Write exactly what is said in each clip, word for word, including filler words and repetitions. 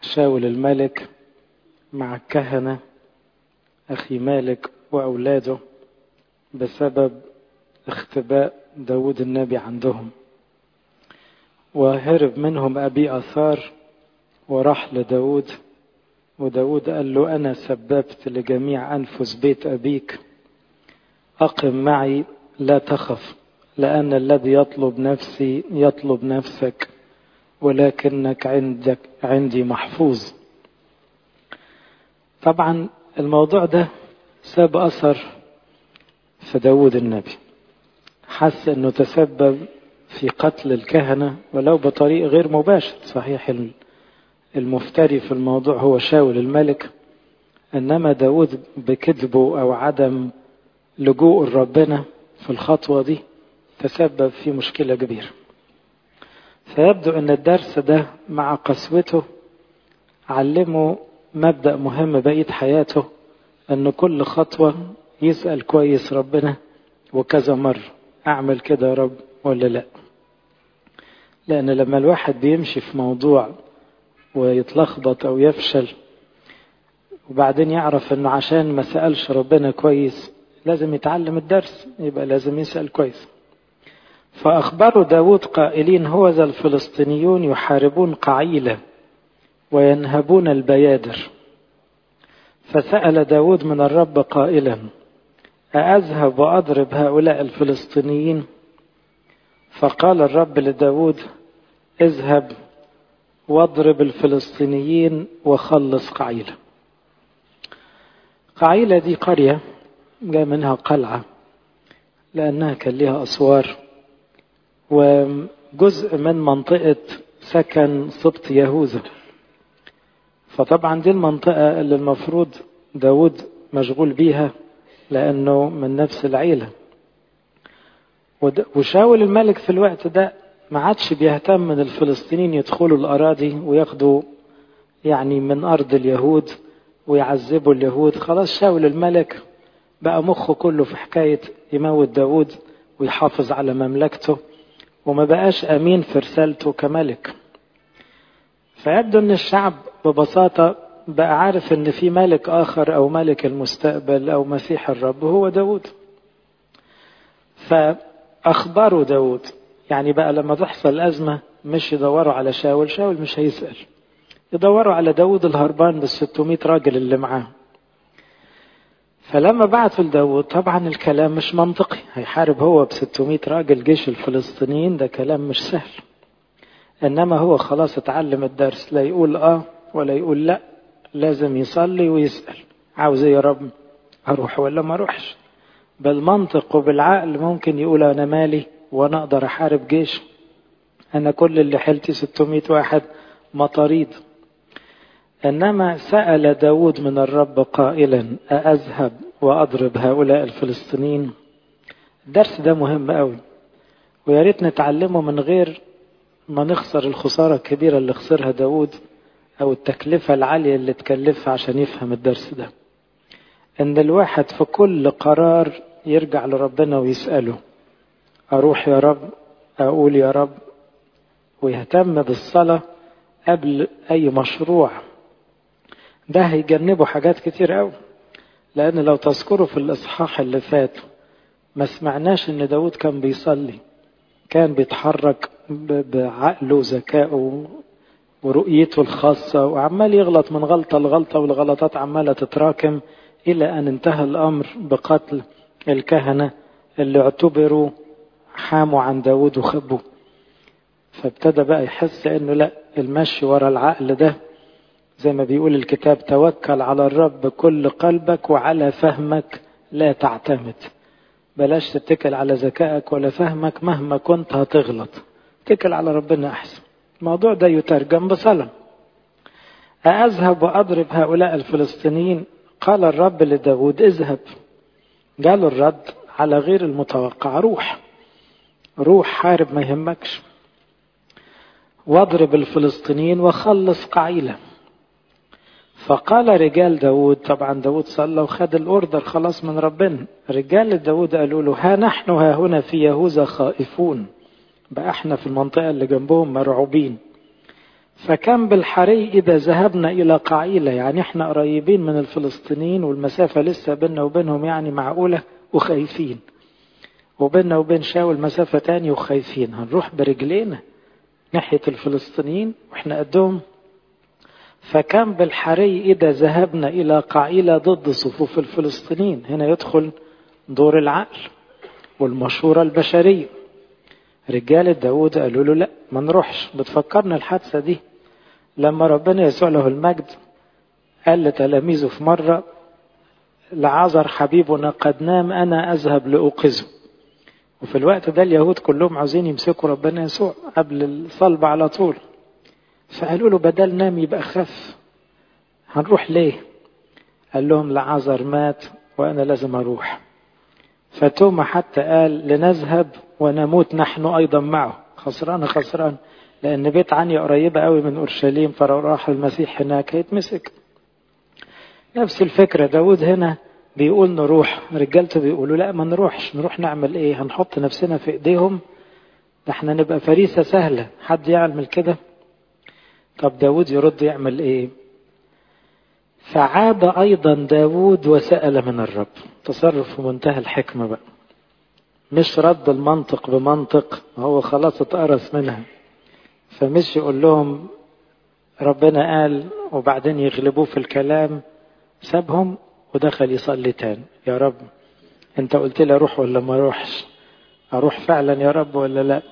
شاول الملك مع الكهنة أخي مالك وأولاده بسبب اختباء داود النبي عندهم، وهرب منهم أبي أثار وراح لداود، وداود قال له أنا سببت لجميع أنفس بيت أبيك، أقم معي لا تخف، لأن الذي يطلب نفسي يطلب نفسك، ولكنك عندك عندي محفوظ. طبعا الموضوع ده ساب أثر في داود النبي، حس أنه تسبب في قتل الكهنة ولو بطريق غير مباشر. صحيح المفتري في الموضوع هو شاول الملك، إنما داود بكذبه أو عدم لجوء ربنا في الخطوة دي تسبب في مشكلة كبيرة. فيبدو أن الدرس ده مع قسوته علمه مبدأ مهم بقية حياته، أن كل خطوة يسأل كويس ربنا وكذا مرة أعمل كده يا رب ولا لا. لأن لما الواحد بيمشي في موضوع ويتلخبط أو يفشل وبعدين يعرف أنه عشان ما سألش ربنا كويس لازم يتعلم الدرس، يبقى لازم يسأل كويس. فأخبروا داود قائلين هوذا الفلسطينيون يحاربون قعيلة وينهبون البيادر. فسأل داود من الرب قائلا أأذهب وأضرب هؤلاء الفلسطينيين؟ فقال الرب لداود اذهب واضرب الفلسطينيين وخلص قعيلة. قعيلة دي قرية جاء منها قلعة لأنها كان لها أسوار، وجزء من منطقة سكن سبط يهوذا. فطبعا دي المنطقة اللي المفروض داود مشغول بيها لأنه من نفس العيلة. وشاول الملك في الوقت ده ما عادش بيهتم من الفلسطينيين يدخلوا الأراضي وياخدوا يعني من أرض اليهود ويعذبوا اليهود. خلاص شاول الملك بقى مخه كله في حكاية يموت داود ويحافظ على مملكته، وما بقاش أمين في رسالته كملك. فيبدو أن الشعب ببساطة بقى عارف أن في ملك آخر أو ملك المستقبل أو مسيح الرب هو داود. فأخبروا داود، يعني بقى لما تحصل أزمة مش يدوروا على شاول، شاول مش هيسأل، يدوروا على داود الهربان بالستمائة راجل اللي معاه. فلما بعثوا لداود طبعا الكلام مش منطقي، هيحارب هو بستمائة راجل جيش الفلسطينيين، ده كلام مش سهل. إنما هو خلاص اتعلم الدرس، لا يقول آه ولا يقول لا، لازم يصلي ويسأل عاوز يا رب أروح ولا ما أروحش. بالمنطق وبالعقل ممكن يقول أنا مالي وأنا أقدر أحارب جيش، أنا كل اللي حلتي ستمائة واحد مطاريد. إنما سأل داود من الرب قائلا أأذهب وأضرب هؤلاء الفلسطينيين. الدرس ده مهم قوي، وياريت نتعلمه من غير ما نخسر الخسارة الكبيرة اللي خسرها داود أو التكلفة العالية اللي تكلفها عشان يفهم الدرس ده. إن الواحد في كل قرار يرجع لربنا ويسأله أروح يا رب، أقول يا رب، ويهتم بالصلاة قبل أي مشروع. ده هيجنبه حاجات كتير قوي، لأن لو تذكروا في الإصحاح اللي فات ما سمعناش إن داود كان بيصلي، كان بيتحرك بعقله وذكائه ورؤيته الخاصة، وعمال يغلط من غلطة لغلطة، والغلطات عمالة تتراكم إلى أن انتهى الأمر بقتل الكهنة اللي اعتبروا حاموا عن داود وخبوا. فابتدى بقى يحس أنه لا، المشي ورا العقل ده زي ما بيقول الكتاب توكل على الرب بكل قلبك وعلى فهمك لا تعتمد. بلاش تتكل على ذكائك ولا فهمك، مهما كنت هتغلط، تكل على ربنا أحسن. الموضوع ده يترجم بصلاة. أذهب وأضرب هؤلاء الفلسطينيين؟ قال الرب لداود اذهب. قالوا الرد على غير المتوقع، روح روح حارب ما يهمكش، واضرب الفلسطينيين وخلص قعيلة. فقال رجال داود، طبعا داود صلى وخد الأوردر خلاص من ربنا، رجال داود قالوا له ها نحن ها هنا في يهوذا خائفون، بقى احنا في المنطقة اللي جنبهم مرعوبين. فكم بالحري إذا ذهبنا إلى قعيلة، يعني احنا قريبين من الفلسطينيين والمسافة لسه بيننا وبينهم يعني معقولة وخايفين، وبيننا وبين شاول مسافة تاني وخايفين، هنروح برجلينا ناحية الفلسطينيين واحنا قدهم. فكم بالحري إذا ذهبنا إلى قعيلة ضد صفوف الفلسطينيين. هنا يدخل دور العقل والمشورة البشرية. رجال داود قالوا له لا ما نروحش. بتفكرنا الحادثة دي لما ربنا يسوع له المجد قال لتلاميذه في مرة لعازر حبيبنا قد نام أنا أذهب لأوقظه. وفي الوقت ده اليهود كلهم عاوزين يمسكوا ربنا يسوع قبل الصلب على طول، فقالوا له بدل نام يبقى خف، هنروح ليه؟ قال لهم لعازر مات وأنا لازم أروح. فتوما حتى قال لنذهب ونموت نحن أيضا معه. خسران خسران، لأن بيت عنيا قريبة قوي من أورشليم، فلو راح المسيح هناك هيتمسك. نفس الفكرة داود هنا بيقول نروح، رجالته بيقولوا لا ما نروحش. نروح نعمل ايه؟ هنحط نفسنا في ايديهم؟ ده احنا نبقى فريسة سهلة، حد يعمل كده؟ طب داود يرد يعمل ايه؟ فعاد ايضا داود وسأل من الرب. تصرف في منتهى الحكمة بقى، مش رد المنطق بمنطق، هو خلاص اتقرص منها، فمش يقول لهم ربنا قال وبعدين يغلبوه في الكلام. سابهم ودخل يصلي تاني. يا رب انت قلت لي اروح ولا ما اروحش؟ اروح فعلا يا رب ولا لا؟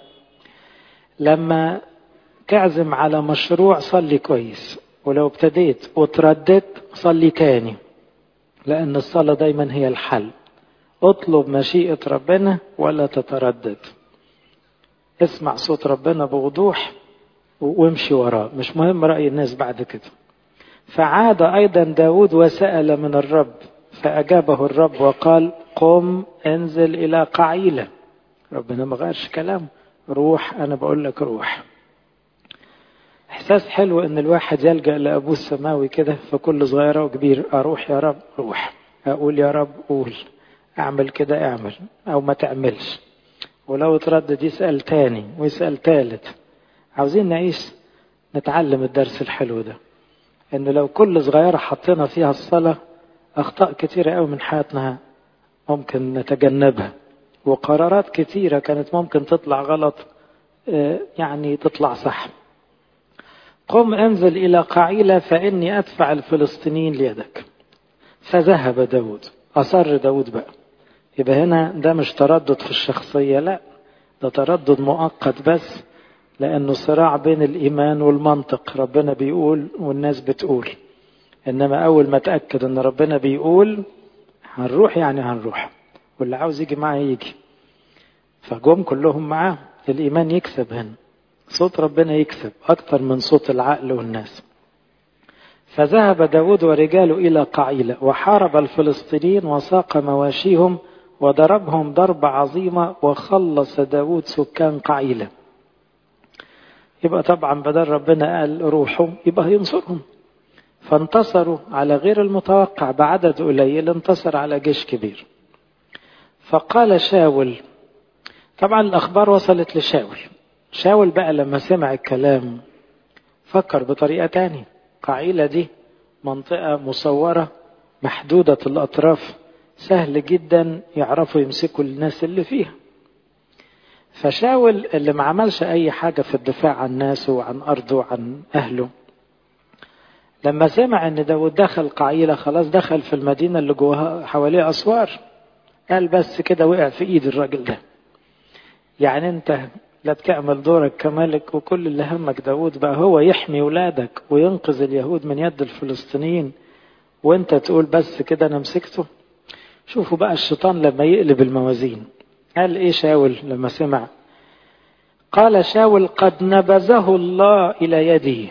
لما تعزم على مشروع صلي كويس، ولو ابتديت وترددت صلي تاني، لان الصلاة دايما هي الحل. اطلب مشيئة ربنا ولا تتردد، اسمع صوت ربنا بوضوح وامشي وراه، مش مهم رأي الناس بعد كده. فعاد أيضا داود وسأل من الرب، فأجابه الرب وقال قم انزل إلى قعيلة. ربنا ما غيرش كلامه، روح، أنا بقول لك روح. إحساس حلو إن الواحد يلجأ لأبوه السماوي كده في كل صغيرة وكبير. أروح يا رب روح، أقول يا رب قول، أعمل كده أعمل أو ما تعملش. ولو تردد يسأل تاني ويسأل تالت. عاوزين نعيش نتعلم الدرس الحلو ده، إن لو كل صغيرة حطينا فيها الصلاة أخطاء كتيرة قوي من حياتنا ممكن نتجنبها، وقرارات كتيرة كانت ممكن تطلع غلط يعني تطلع صح. قم انزل إلى قعيلة فإني أدفع الفلسطينيين ليدك. فذهب داود. أصر داود بقى. يبقى هنا ده مش تردد في الشخصية، لا ده تردد مؤقت بس، لأنه صراع بين الإيمان والمنطق. ربنا بيقول والناس بتقول، إنما أول ما تأكد أن ربنا بيقول هنروح يعني هنروح، واللي عاوز يجي معاه يجي. فجم كلهم معاه. الإيمان يكسب هنا، صوت ربنا يكسب أكتر من صوت العقل والناس. فذهب داود ورجاله إلى قعيلة وحارب الفلسطينيين وساق مواشيهم وضربهم ضربة عظيمة وخلص داود سكان قعيلة. يبقى طبعا بدل ربنا قال روحوا يبقى هينصرهم. فانتصروا على غير المتوقع، بعدد قليل انتصر على جيش كبير. فقال شاول، طبعا الأخبار وصلت لشاول. شاول بقى لما سمع الكلام فكر بطريقة تانية. قعيلة دي منطقة مصورة محدودة الأطراف، سهل جدا يعرفوا يمسكوا الناس اللي فيها. فشاول اللي ما عملش أي حاجة في الدفاع عن ناسه وعن أرضه وعن أهله، لما سمع أن داود دخل قعيلة خلاص دخل في المدينة اللي جواها حواليه أسوار، قال بس كده وقع في إيد الراجل ده. يعني أنت لا تكمل دورك كملك، وكل اللي همك داود بقى هو يحمي ولادك وينقذ اليهود من يد الفلسطينيين، وانت تقول بس كده أنا مسكته. شوفوا بقى الشيطان لما يقلب الموازين. قال إيه شاول لما سمع؟ قال شاول قد نبذه الله إلى يدي.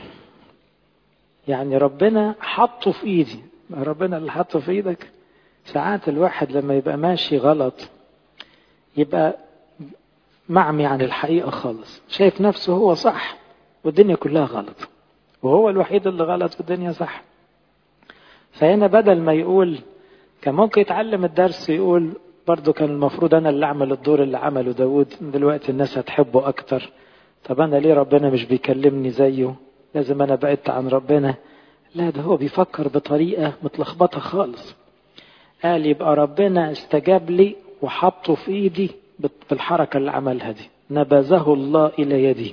يعني ربنا حطه في إيدي. ربنا اللي حطه في إيدك. ساعات الواحد لما يبقى ماشي غلط يبقى معمي عن الحقيقة خالص، شايف نفسه هو صح والدنيا كلها غلط، وهو الوحيد اللي غلط والدنيا صح. فهنا بدل ما يقول كان ممكن يتعلم الدرس، يقول برضو كان المفروض أنا اللي أعمل الدور اللي عمله داود، دلوقتي الناس هتحبه أكتر. طب أنا ليه ربنا مش بيكلمني زيه؟ لازم أنا بعدت عن ربنا. لا، ده هو بيفكر بطريقة متلخبطة خالص. قال يبقى ربنا استجاب لي وحطه في ايدي بالحركة اللي عملها دي، نبذه الله إلى يدي.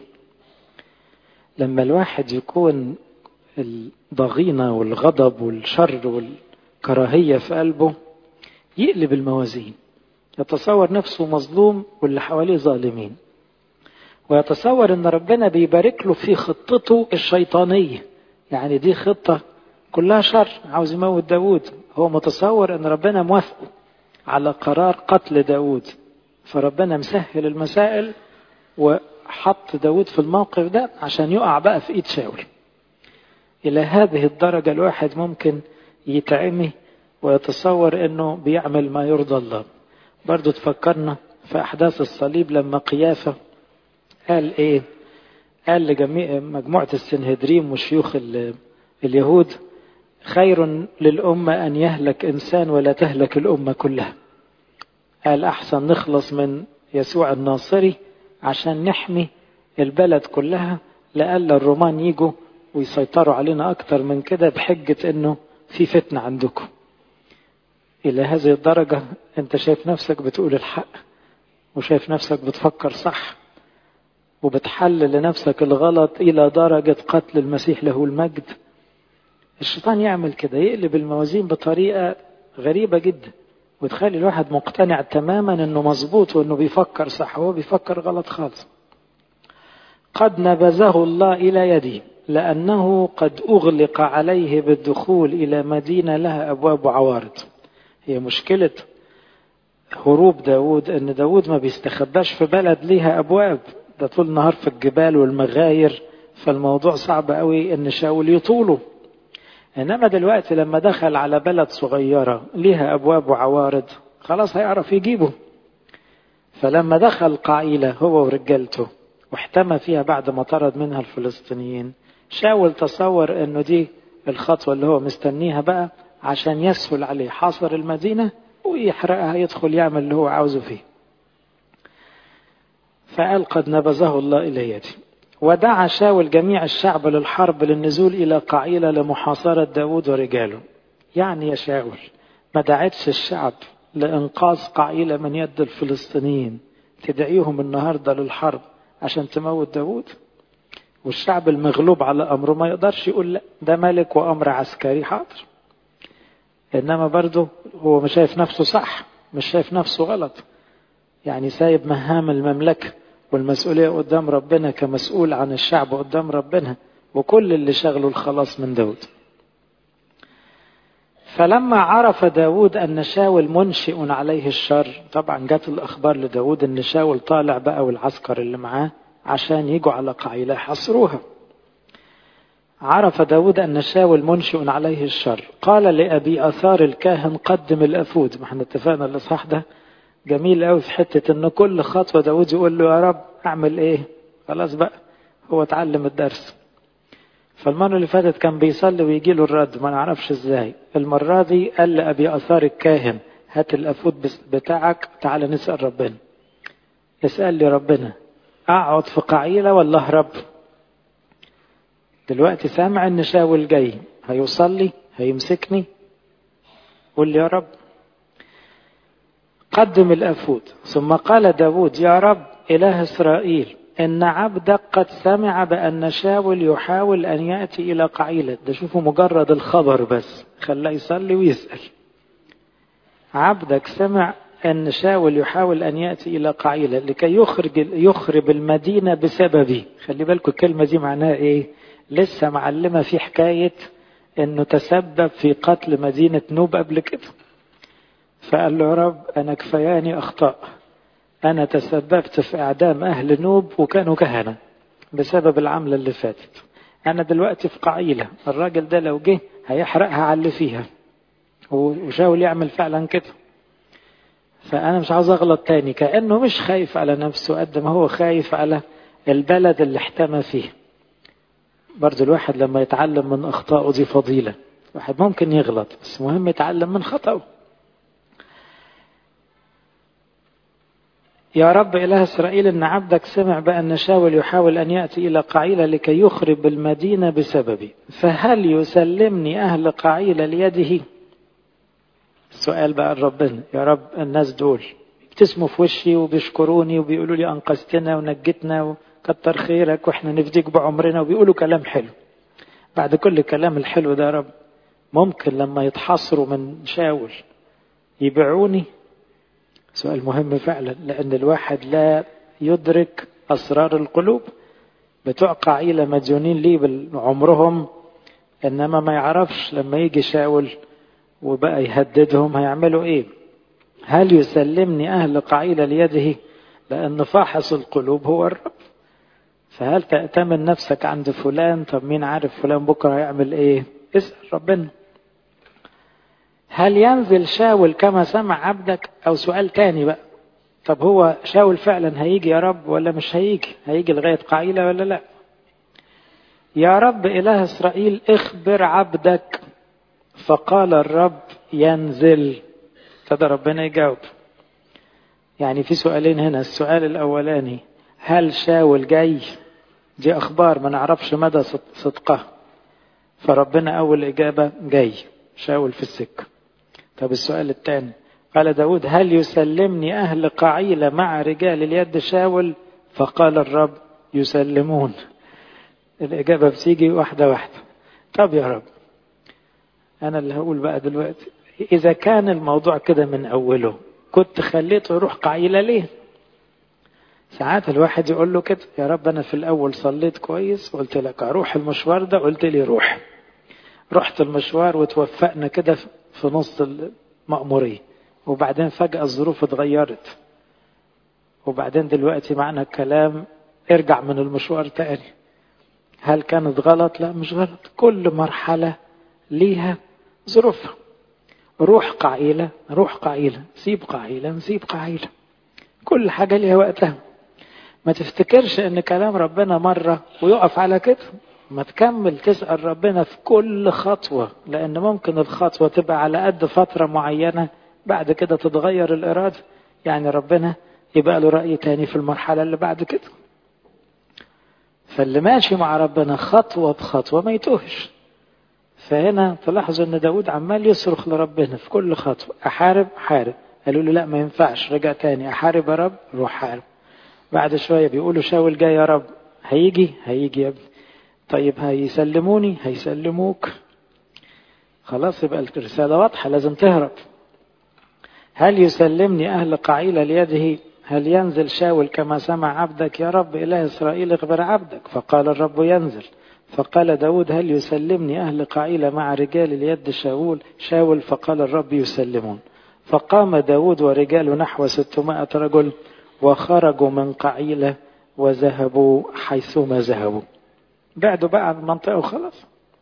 لما الواحد يكون الضغينة والغضب والشر والكراهية في قلبه يقلب الموازين، يتصور نفسه مظلوم واللي حواليه ظالمين، ويتصور ان ربنا بيبارك له في خطته الشيطانية. يعني دي خطة كلها شر، عاوز يموت داود. هو متصور ان ربنا موافقه على قرار قتل داود، فربنا مسهل المسائل وحط داود في الموقف ده عشان يقع بقى في ايد شاول. الى هذه الدرجة الواحد ممكن يتعمي ويتصور انه بيعمل ما يرضى الله. برضو تفكرنا في احداث الصليب لما قيافة قال ايه؟ قال لجميع مجموعة السنهدريم وشيوخ اليهود: خير للأمة أن يهلك إنسان ولا تهلك الأمة كلها. قال أحسن نخلص من يسوع الناصري عشان نحمي البلد كلها، لألا الرومان يجوا ويسيطروا علينا أكتر من كده بحجة أنه في فتنة عندكم. إلى هذه الدرجة أنت شايف نفسك بتقول الحق وشايف نفسك بتفكر صح وبتحلل لنفسك الغلط إلى درجة قتل المسيح له المجد. الشيطان يعمل كده، يقلب الموازين بطريقة غريبة جدا وتخلي الواحد مقتنع تماما انه مظبوط وانه بيفكر صح، هو بيفكر غلط خالص. قد نبذه الله إلى يدي لأنه قد أغلق عليه بالدخول إلى مدينة لها أبواب وعوارض. هي مشكلة هروب داود ان داود ما بيستخباش في بلد ليها أبواب، ده طول النهار في الجبال والمغاير، فالموضوع صعب قوي ان شاول يطوله. انما دلوقتي لما دخل على بلد صغيرة ليها ابواب وعوارض خلاص هيعرف يجيبه. فلما دخل قعيلة هو ورجالته واحتمى فيها بعد ما طرد منها الفلسطينيين، شاول تصور انه دي الخطوة اللي هو مستنيها بقى عشان يسهل عليه حاصر المدينة ويحرقها، يدخل يعمل اللي هو عاوزه فيه. فقال قد نبذه الله إلى يدي. ودعا شاول جميع الشعب للحرب للنزول إلى قعيلة لمحاصرة داود ورجاله. يعني يا شاول ما دعتش الشعب لإنقاذ قعيلة من يد الفلسطينيين، تدعيهم النهاردة للحرب عشان تموت داود؟ والشعب المغلوب على أمره ما يقدرش يقول لا، ده ملك وأمر عسكري حاضر. إنما برضه هو مش شايف نفسه صح، مش شايف نفسه غلط، يعني سايب مهام المملكة والمسؤولية قدام ربنا كمسؤول عن الشعب قدام ربنا، وكل اللي شغله الخلاص من داود. فلما عرف داود أن شاول منشئ عليه الشر، طبعا جات الأخبار لداود أن شاول طالع بقى والعسكر اللي معاه عشان يجوا على قعيلة يحصروها. عرف داود أن شاول منشئ عليه الشر، قال لأبي أثار الكاهن قدم الأفود. ما احنا اتفقنا الإصحاح ده جميل قوي في حتة انه كل خطوة داود يقول له يا رب اعمل ايه، خلاص بقى هو اتعلم الدرس. فالمرة اللي فاتت كان بيصلي ويجي له الرد ما نعرفش ازاي. المرة دي قال لأبي أثار الكاهن هات الأفود بتاعك تعال نسأل ربنا. اسأل لي ربنا اقعد في قعيلة ولا اهرب؟ دلوقتي سامع ان شاول جاي هيوصل هيمسكني، قول لي يا رب. قدم الأفود. ثم قال داود يا رب إله إسرائيل إن عبدك قد سمع بأن شاول يحاول أن يأتي إلى قعيلة. ده شوفوا مجرد الخبر بس خلاه يصلي ويسأل. عبدك سمع أن شاول يحاول أن يأتي إلى قعيلة لكي يخرج يخرب المدينة بسببي. خلي بالكم الكلمة دي معناها إيه؟ لسه معلمة في حكاية أنه تسبب في قتل مدينة نوب قبل كده. فقال له يا رب أنا كفياني أخطاء، أنا تسببت في إعدام أهل نوب وكانوا كهنة بسبب العملة اللي فاتت. أنا دلوقتي في قعيلة الراجل ده لو جه هيحرقها على اللي فيها، وشاول يعمل فعلا كده. فأنا مش عاوز أغلط تاني. كأنه مش خايف على نفسه قد ما هو خايف على البلد اللي احتمى فيه. برضو الواحد لما يتعلم من أخطائه دي فضيلة. الواحد ممكن يغلط بس مهم يتعلم من خطأه. يا رب إله إسرائيل إن عبدك سمع بأن شاول يحاول أن يأتي إلى قعيلة لكي يخرب المدينة بسببي، فهل يسلمني أهل قعيلة ليده؟ السؤال بقى ربنا، يا رب الناس دول بيبتسموا في وشي وبيشكروني وبيقولوا لي أنقذتنا ونجتنا وكتر خيرك وإحنا نفديك بعمرنا وبيقولوا كلام حلو. بعد كل الكلام الحلو ده يا رب ممكن لما يتحصروا من شاول يبيعوني؟ سؤال مهم فعلا، لأن الواحد لا يدرك أسرار القلوب. بتوع قعيلة مديونين ليه بعمرهم، إنما ما يعرفش لما يجي شاول وبقى يهددهم هيعملوا إيه. هل يسلمني أهل قعيلة ليده؟ لأن فاحص القلوب هو الرب. فهل تأتمن نفسك عند فلان؟ طب مين عارف فلان بكرة هيعمل إيه؟ اسأل ربنا. هل ينزل شاول كما سمع عبدك؟ أو سؤال تاني بقى، طب هو شاول فعلا هيجي يا رب ولا مش هيجي؟ هيجي لغاية قعيلة ولا لا؟ يا رب إله إسرائيل اخبر عبدك. فقال الرب ينزل. ابتدى ربنا يجاوب. يعني في سؤالين هنا. السؤال الأولاني، هل شاول جاي؟ دي أخبار ما نعرفش مدى صدقها، فربنا أول إجابة جاي، شاول في السكة. طب السؤال الثاني، قال داود هل يسلمني أهل قعيلة مع رجال اليد شاول؟ فقال الرب يسلمون. الإجابة بتيجي واحدة واحدة. طب يا رب أنا اللي هقول بقى دلوقتي، إذا كان الموضوع كده من أوله كنت خليته يروح قعيلة ليه؟ ساعات الواحد يقول له كده، يا رب أنا في الأول صليت كويس وقلت لك أروح المشوار ده، قلت لي روح. رحت المشوار وتوفقنا كده في نص المأمورية، وبعدين فجأة الظروف اتغيرت، وبعدين دلوقتي معنا الكلام ارجع من المشوار تاني. هل كانت غلط؟ لا مش غلط. كل مرحلة ليها ظروفها. روح قعيلة روح قعيلة، سيب قعيلة نسيب قعيلة، كل حاجة ليها وقتها. ما تفتكرش ان كلام ربنا مرة ويقف على كده. ما تكمل تسأل ربنا في كل خطوة، لأن ممكن الخطوة تبقى على قد فترة معينة، بعد كده تتغير الإرادة. يعني ربنا يبقى له رأي تاني في المرحلة اللي بعد كده. فاللي ماشي مع ربنا خطوة بخطوة ما يتوهش. فهنا تلاحظوا ان داود عمال يصرخ لربنا في كل خطوة، أحارب حارب. قالوا له لا ما ينفعش، رجع تاني أحارب يا رب، روح حارب. بعد شوية بيقولوا شاول جاي يا رب، هيجي هيجي يا ابني. طيب هيسلموني؟ هيسلموك. خلاص يبقى الرسالة واضحة، لازم تهرب. هل يسلمني أهل قعيلة ليده؟ هل ينزل شاول كما سمع عبدك؟ يا رب إله إسرائيل اخبر عبدك. فقال الرب ينزل. فقال داود هل يسلمني أهل قعيلة مع رجال اليد شاول شاول فقال الرب يسلمون. فقام داود ورجاله نحو ستمائة رجل وخرجوا من قعيلة وذهبوا حيثما ذهبوا. بعدوا بقى عن المنطقة وخلاص.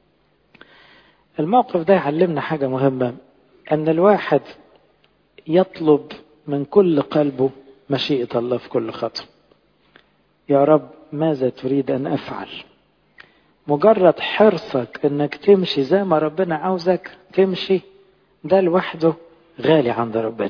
الموقف ده يعلمنا حاجة مهمة، أن الواحد يطلب من كل قلبه مشيئة الله في كل خطوة. يا رب ماذا تريد أن أفعل؟ مجرد حرصك أنك تمشي زي ما ربنا عاوزك تمشي، ده لوحده غالي عند ربنا.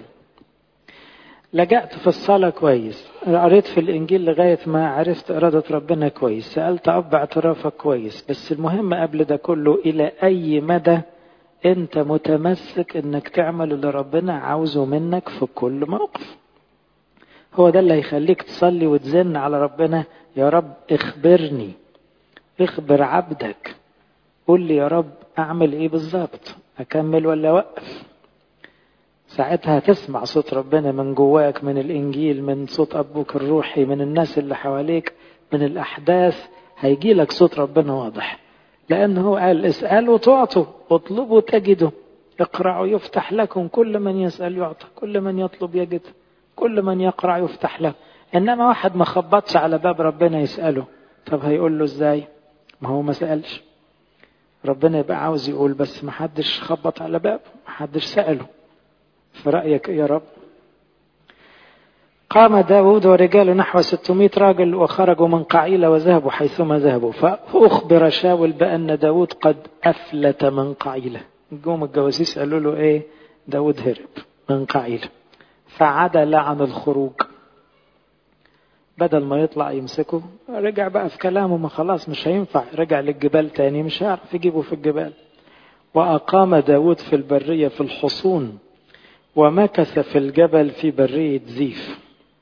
لجأت في الصلاة كويس، قريت في الإنجيل لغاية ما عرفت إرادة ربنا كويس، سألت أب اعترافك كويس، بس المهم قبل ده كله إلى أي مدى أنت متمسك أنك تعمل اللي ربنا عاوزه منك في كل موقف. هو ده اللي هيخليك تصلي وتزن على ربنا، يا رب اخبرني، اخبر عبدك، قول لي يا رب أعمل إيه بالظبط، أكمل ولا أوقف. ساعتها تسمع صوت ربنا من جواك، من الإنجيل، من صوت أبوك الروحي، من الناس اللي حواليك، من الأحداث، هيجي لك صوت ربنا واضح. لأنه قال اسألوا تعطوا، اطلبوا تجدوا، اقرأوا يفتح لكم، كل من يسأل يعطى، كل من يطلب يجد، كل من يقرأ يفتح له. إنما واحد ما خبطش على باب ربنا يسأله، طب هيقول له إزاي؟ ما هو ما سألش. ربنا يبقى عاوز يقول بس ما حدش خبط على باب، ما حدش سأله. في رأيك يا رب؟ قام داود ورجاله نحو ستمائة راجل وخرجوا من قعيلة وذهبوا حيثما ذهبوا. فأخبر شاول بأن داود قد أفلت من قعيلة. جم الجواسيس قالوا له إيه؟ داود هرب من قعيلة، فعدل عن الخروج. بدل ما يطلع يمسكه رجع بقى في كلامه، ما خلاص مش هينفع، رجع للجبال تاني مش هيعرف يجيبه في الجبال. وأقام داود في البرية في الحصون، ومكث في الجبل في برية زيف.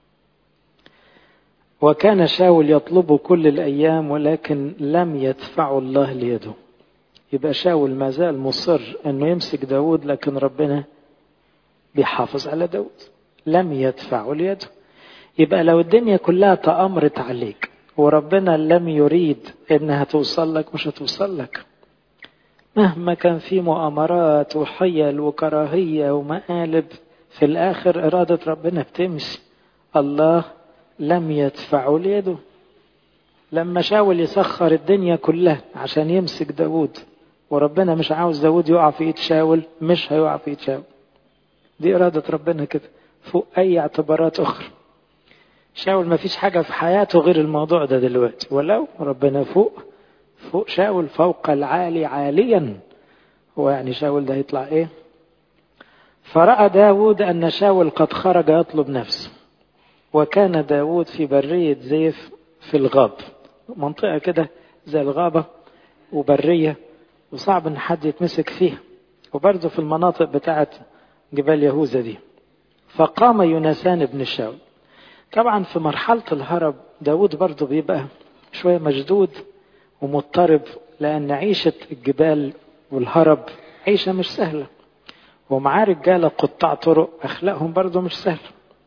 وكان شاول يطلبه كل الأيام ولكن لم يدفع الله ليده. يبقى شاول ما زال مصر أنه يمسك داود، لكن ربنا بيحافظ على داود، لم يدفع ليده. يبقى لو الدنيا كلها تأمرت عليك وربنا لم يريد أنها توصل لك مش هتوصل لك، مهما كان في مؤامرات وحيل وكراهية ومقالب، في الآخر إرادة ربنا بتمشي. الله لم يدفع ليده. لما شاول يسخر الدنيا كلها عشان يمسك داود، وربنا مش عاوز داود يقع في ايد شاول، مش هيقع في ايد شاول. دي إرادة ربنا كده فوق أي اعتبارات أخرى. شاول ما فيش حاجة في حياته غير الموضوع ده دلوقتي، ولو ربنا فوق فوق شاول، فوق العالي عاليا. هو يعني شاول ده يطلع ايه؟ فرأى داود أن شاول قد خرج يطلب نفسه، وكان داود في برية زيف في الغاب، منطقة كده زي الغابة وبرية وصعب ان حد يتمسك فيها، وبرضه في المناطق بتاعت جبال يهوذا دي. فقام يونسان بن شاول. طبعا في مرحلة الهرب داود برضه بيبقى شوية مشدود ومضطرب، لأن عيشة الجبال والهرب عيشة مش سهلة، ومعاه رجالة قطاع طرق أخلاقهم برضه مش سهلة.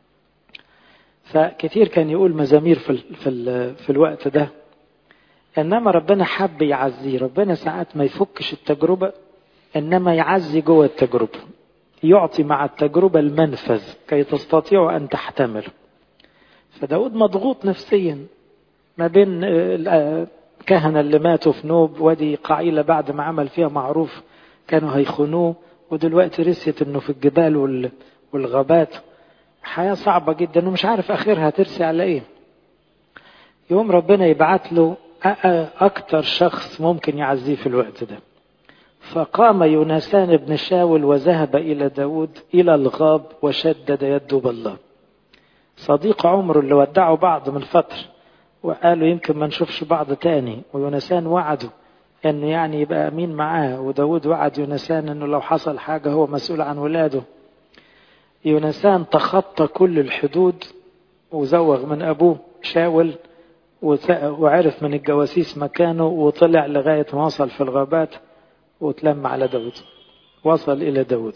فكتير كان يقول مزامير في, في, في الوقت ده، إنما ربنا حب يعزيه. ربنا ساعات ما يفكش التجربة، إنما يعزي جوه التجربة، يعطي مع التجربة المنفذ كي تستطيع أن تحتمل. فداود مضغوط نفسيا ما بين الكهنة اللي ماتوا في نوب وادي قعيلة بعد ما عمل فيها معروف كانوا هيخونوه، ودلوقتي رسيت انه في الجبال والغابات. حياة صعبة جدا ومش عارف اخرها ترسي على ايه. يوم ربنا يبعت له اكتر شخص ممكن يعزيه في الوقت ده. فقام يونسان بن شاول وذهب الى داود الى الغاب وشدد يده بالله. صديق عمره اللي ودعوا بعض من فترة وقالوا يمكن ما نشوفش بعض تاني، ويونسان وعده انه يعني يبقى امين معاه، وداود وعد يونسان انه لو حصل حاجة هو مسؤول عن ولاده. يونسان تخطى كل الحدود وزوغ من ابوه شاول، وعرف من الجواسيس مكانه وطلع لغاية ما وصل في الغابات وتلم على داود. وصل الى داود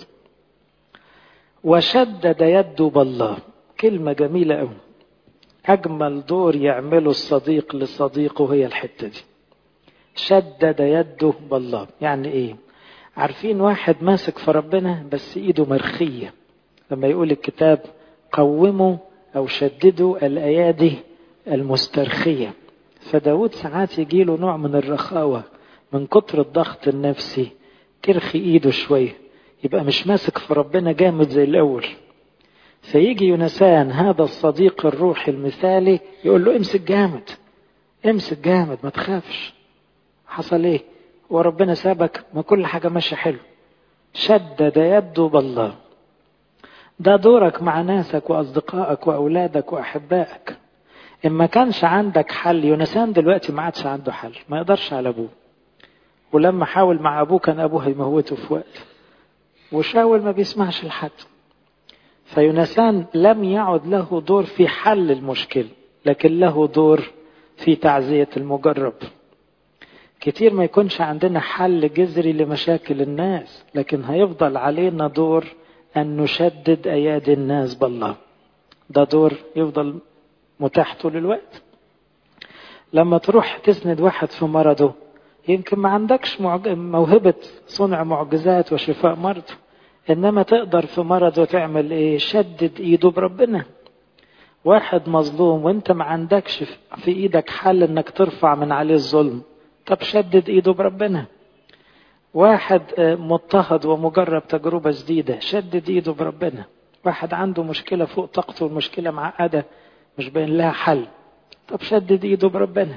وشدد يده بالله. كلمة جميلة قوي. أجمل دور يعمله الصديق لصديقه هي الحتة دي، شدد يده بالله. يعني إيه؟ عارفين واحد ماسك في ربنا بس إيده مرخية، لما يقول الكتاب قوموا أو شددوا الأيادي المسترخية. فداود ساعات يجيله نوع من الرخاوة من كتر الضغط النفسي، ترخي إيده شوية، يبقى مش ماسك في ربنا جامد زي الأول. فيجي يونسان هذا الصديق الروحي المثالي يقول له امسك جامد، امسك جامد، ما تخافش. حصل ايه؟ وربنا سابك؟ ما كل حاجة ماشية حلو. شدد يده بالله. ده دورك مع ناسك وأصدقائك وأولادك وأحبائك. إما كانش عندك حل، يونسان دلوقتي ما عادش عنده حل، ما يقدرش على أبوه، ولما حاول مع أبوه كان أبوه هيموته في وقت، وشاول ما بيسمعش لحد. فيونسان لم يعد له دور في حل المشكلة، لكن له دور في تعزية المجرب. كتير ما يكونش عندنا حل جذري لمشاكل الناس، لكن هيفضل علينا دور أن نشدد أيادي الناس بالله. ده دور يفضل متاح طول الوقت. لما تروح تسند واحد في مرضه، يمكن ما عندكش موهبة صنع معجزات وشفاء مرض، إنما تقدر في مرضه تعمل إيه؟ شدد إيده بربنا. واحد مظلوم وإنت ما عندكش في إيدك حل إنك ترفع من عليه الظلم، طب شدد إيده بربنا. واحد مضطهد ومجرب تجربة جديدة، شدد إيده بربنا. واحد عنده مشكلة فوق طاقته والمشكلة معقدة مش باين لها حل، طب شدد إيده بربنا.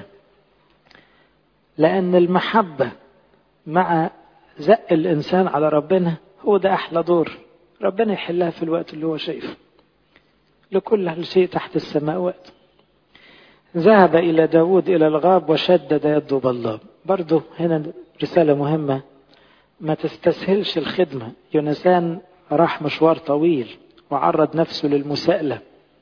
لأن المحبة مع زق الإنسان على ربنا هو ده أحلى دور. ربنا يحلها في الوقت اللي هو شايفه، لكل شيء تحت السماء وقت. ذهب إلى داود إلى الغاب وشدد يده بالله. برضو هنا رسالة مهمة، ما تستسهلش الخدمة. يونسان راح مشوار طويل وعرض نفسه للمساءلة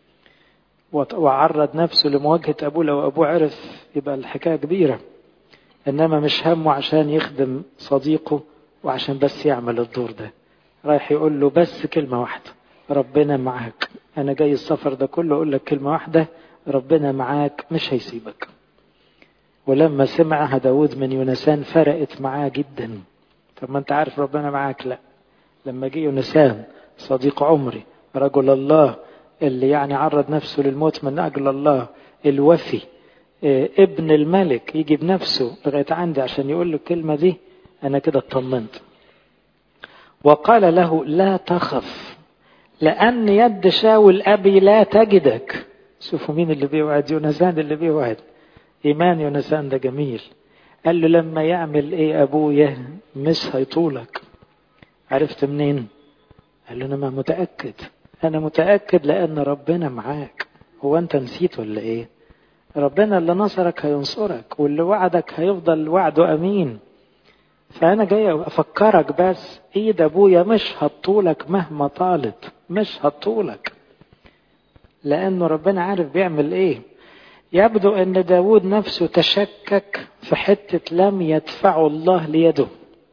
وعرض نفسه لمواجهة أبوه، لو أبوه عرف يبقى الحكاية كبيرة. إنما مش همه عشان يخدم صديقه وعشان بس يعمل الدور ده، رايح يقول له بس كلمة واحدة، ربنا معاك. أنا جاي السفر ده كله أقول لك كلمة واحدة، ربنا معاك مش هيسيبك. ولما سمعها داود من يونسان فرقت معاه جدا. طب ما انت عارف ربنا معاك. لا، لما جه يونسان صديق عمري، رجل الله اللي يعني عرض نفسه للموت من أجل الله، الوفي، ابن الملك، يجي بنفسه لغاية عندي عشان يقول له الكلمة دي، أنا كده اطمنت. وقال له لا تخف لأن يد شاول أبي لا تجدك. شوفوا مين اللي بيوعد؟ يونسان اللي بيوعد. إيمان يونسان ده جميل. قال له لما يعمل إيه أبويا مش هيطولك. عرفت منين؟ قال له أنا ما متأكد، أنا متأكد لأن ربنا معاك. هو أنت نسيت ولا إيه؟ ربنا اللي نصرك هينصرك، واللي وعدك هيفضل وعده أمين. فأنا جاي أفكرك بس، إيد أبويا مش هتطولك مهما طالت، مش هتطولك، لأنه ربنا عارف بيعمل إيه. يبدو أن داود نفسه تشكك في حتة لم يدفعه الله ليده.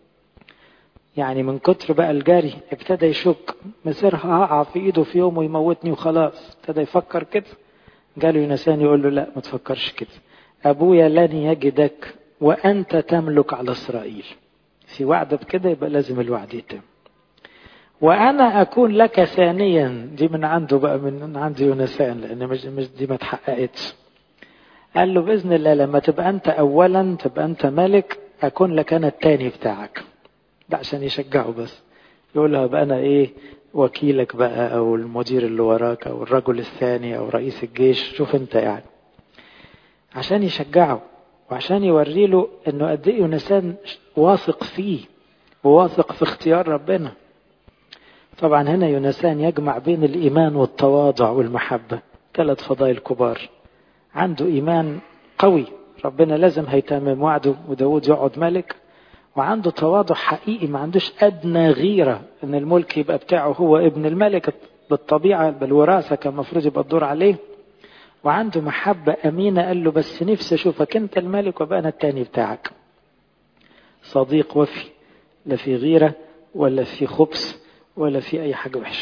يعني من كتر بقى الجري ابتدى يشك، مصيرها هقع في إيده في يوم ويموتني وخلاص. ابتدى يفكر كده. قالوا يونسان يقول له لا ما تفكرش كده، أبويا لن يجدك وأنت تملك على إسرائيل. في وعد بكده يبقى لازم الوعد يتم. وأنا أكون لك ثانيا. دي من عنده بقى، من عند يونسان، لأن مش, مش دي ما تحققتش. قال له بإذن الله لما تبقى أنت أولا، تبقى أنت ملك، أكون لك أنا التاني بتاعك. ده عشان يشجعه بس، يقول له بقى أنا إيه، وكيلك بقى، أو المدير اللي وراك، أو الرجل الثاني، أو رئيس الجيش، شوف أنت يعني. عشان يشجعه وعشان يوري له أنه قد إيه يونسان واثق فيه وواثق في اختيار ربنا. طبعا هنا يونسان يجمع بين الإيمان والتواضع والمحبة، ثلاث فضائل كبار. عنده إيمان قوي، ربنا لازم هيتمم وعده وداود يقعد ملك. وعنده تواضع حقيقي، ما عندوش أدنى غيرة أن الملك يبقى بتاعه، هو ابن الملك بالطبيعة، بالوراثة كان مفروض يبقى الدور عليه. وعنده محبة أمينة، قال له بس نفسي أشوفك أنت الملك وبقى أنا التاني بتاعك. صديق وفي، لا في غيرة ولا في خبث ولا في أي حاجة وحشة.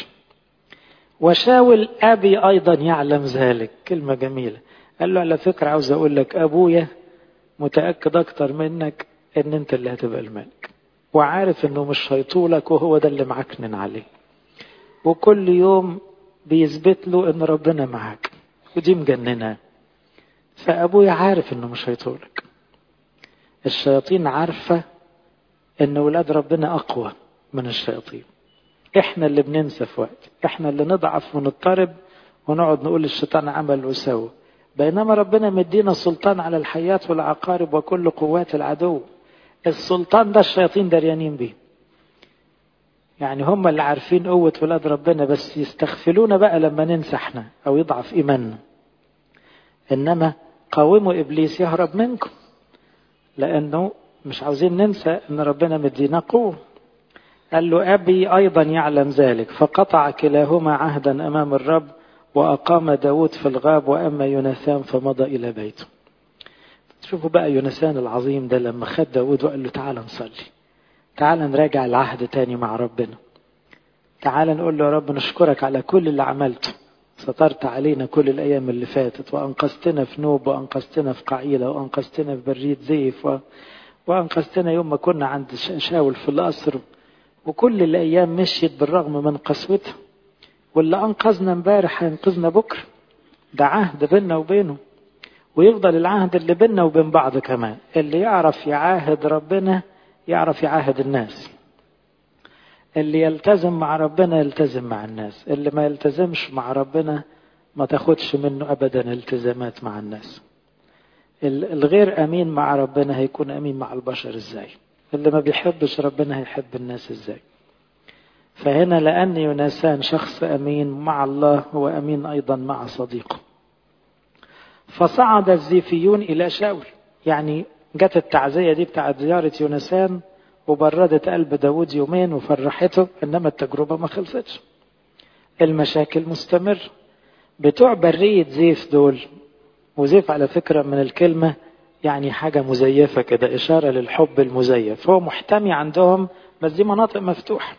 وشاول أبي أيضا يعلم ذلك. كلمة جميلة. قال له على فكرة عاوز أقول لك أبويا متأكد أكتر منك أن أنت اللي هتبقى الملك، وعارف أنه مش هيطولك، وهو ده اللي معكنن عليه، وكل يوم بيثبت له أن ربنا معاك، ودي مجننة. فأبويا عارف أنه مش هيطولك. الشياطين عارفة أن ولاد ربنا أقوى من الشياطين. إحنا اللي بننسى في وقت، إحنا اللي نضعف ونضطرب ونقعد نقول الشيطان عمل وسوى، بينما ربنا مدينا السلطان على الحياة والعقارب وكل قوات العدو. السلطان ده الشياطين دريانين بيه، يعني هم اللي عارفين قوة ولاد ربنا، بس يستغفلونا بقى لما ننسى احنا أو يضعف إيماننا. إنما قاوموا إبليس يهرب منكم، لأنه مش عاوزين ننسى أن ربنا مدينا قوة. قال له أبي أيضا يعلم ذلك، فقطع كلاهما عهدا أمام الرب، وأقام داود في الغاب، وأما يونسان فمضى إلى بيته. شوفوا بقى يونسان العظيم ده لما خد داود وقال له تعال نصلي، تعال نراجع العهد تاني مع ربنا، تعال نقول له يا رب نشكرك على كل اللي عملته، سترت علينا كل الأيام اللي فاتت، وأنقذتنا في نوب، وأنقذتنا في قعيلة، وأنقذتنا في بريد زيف، و... وأنقذتنا يوم ما كنا عند شاول في القصر، وكل الأيام مشيت بالرغم من قسوتها، واللي أنقذنا امبارح هينقذنا بكرة. ده عهد بيننا وبينه، ويفضل العهد اللي بيننا وبين بعض كمان. اللي يعرف يعاهد ربنا يعرف يعاهد الناس، اللي يلتزم مع ربنا يلتزم مع الناس، اللي ما يلتزمش مع ربنا ما تاخدش منه أبدا التزامات مع الناس. الغير أمين مع ربنا هيكون أمين مع البشر إزاي؟ اللي ما بيحبش ربنا هيحب الناس إزاي؟ فهنا لأن يونسان شخص أمين مع الله، هو أمين أيضا مع صديقه. فصعد الزيفيون إلى شاول. يعني جت التعزية دي بتاعت زيارة يونسان وبردت قلب داود يومين وفرحته، إنما التجربة ما خلصتش، المشاكل مستمر. بتوع برية زيف دول، وزيف على فكرة من الكلمة يعني حاجة مزيفة كده، إشارة للحب المزيف، هو محتمي عندهم بس دي مناطق مفتوحة.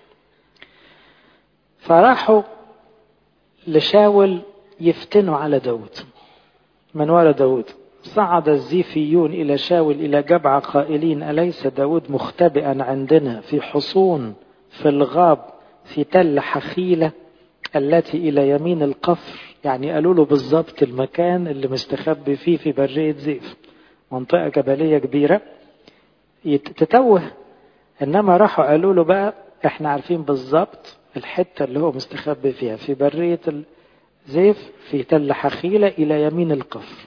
فراحوا لشاول يفتنوا على داود من وراء داود. صعد الزيفيون إلى شاول إلى جبع قائلين أليس داود مختبئا عندنا في حصون في الغاب في تل حخيلة التي إلى يمين القفر؟ يعني قالوا له بالضبط المكان اللي مستخبي فيه في برية زيف، منطقة جبلية كبيرة تتوه. إنما راحوا قالوا له بقى احنا عارفين بالضبط الحتة اللي هو مستخبي فيها في برية زيف في تل حخيلة إلى يمين القفر.